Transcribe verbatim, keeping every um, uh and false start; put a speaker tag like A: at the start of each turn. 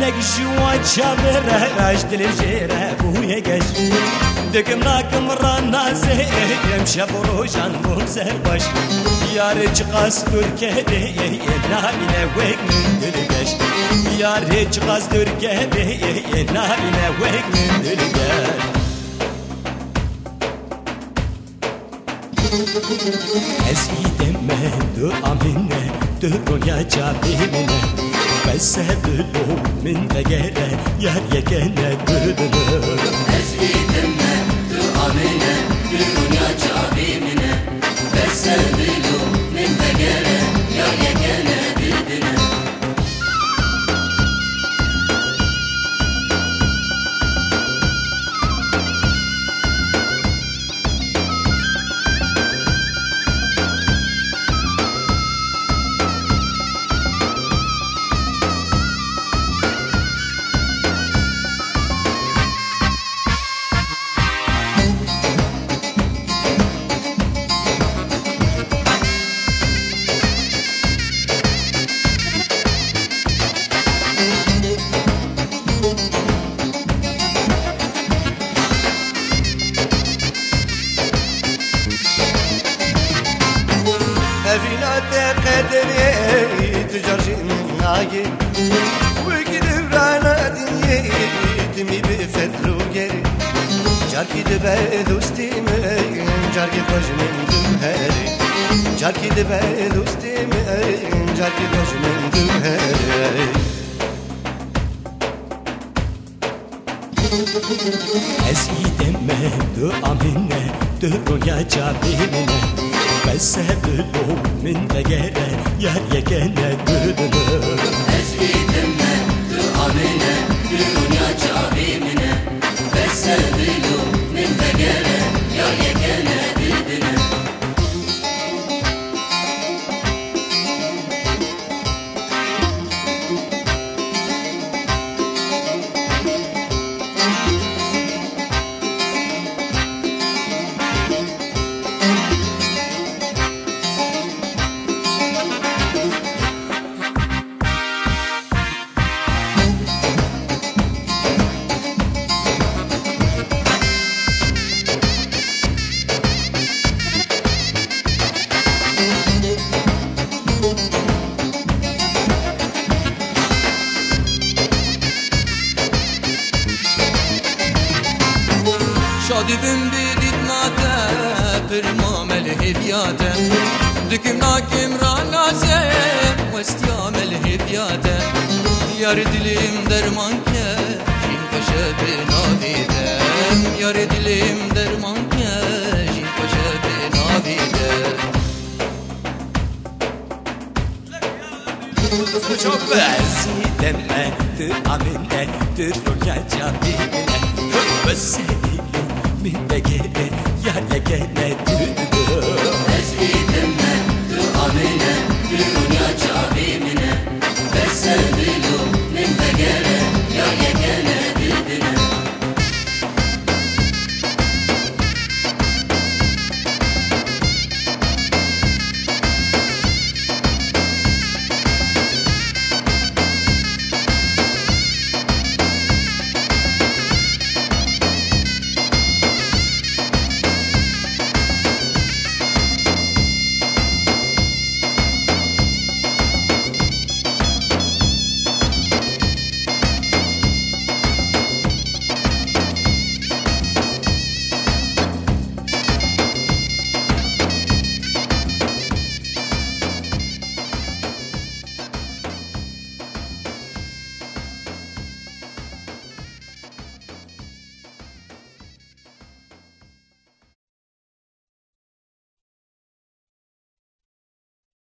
A: نقشوا تشابر راش دلجيره بويا قش دكم ناكم رانا زي يمشى بروجان بوزر باش يا ريت قاس تركي نابنا ويك من دلقش يا ريت قاس تركي نابنا ويك من دلقش أسيد مهدو أمينة دورون يا جابينة بس هدلو من دقيرة يا يكنا دلو
B: أسيد مهدو أمينة دورون يا جابينة بس هدلو من دقيرة يا يكنا دلو
C: أفينات قدري تجرجي ناقي وكذب رانا دنيا تمي بفتلو جري جاركي دبا دوستي من جاركي خوش من دمهري جاركي دبا دوستي من جاركي خوش من دمهري
A: أسيد مهدو أمينة دورون يا جابينة بس هدلو من دقيرة يا يكنا دلو
B: أسيد مهدو أمينة دورون يا جابينة بس هدلو من دقيرة يا يكنا دلو
D: شادي بن بديت ناتا برمام الهدياتا دكم ناكم رانا زين واستيام الهدياتا يا ردليم درمانك جين فشا بنابيتا يا ردليم درمانك جين فشا بنابيتا
A: أسيد مهدو أمينة دورون يا جابينة بس هدلو من دقيرة يا يكنا دلو
B: أسيد مهدو أمينة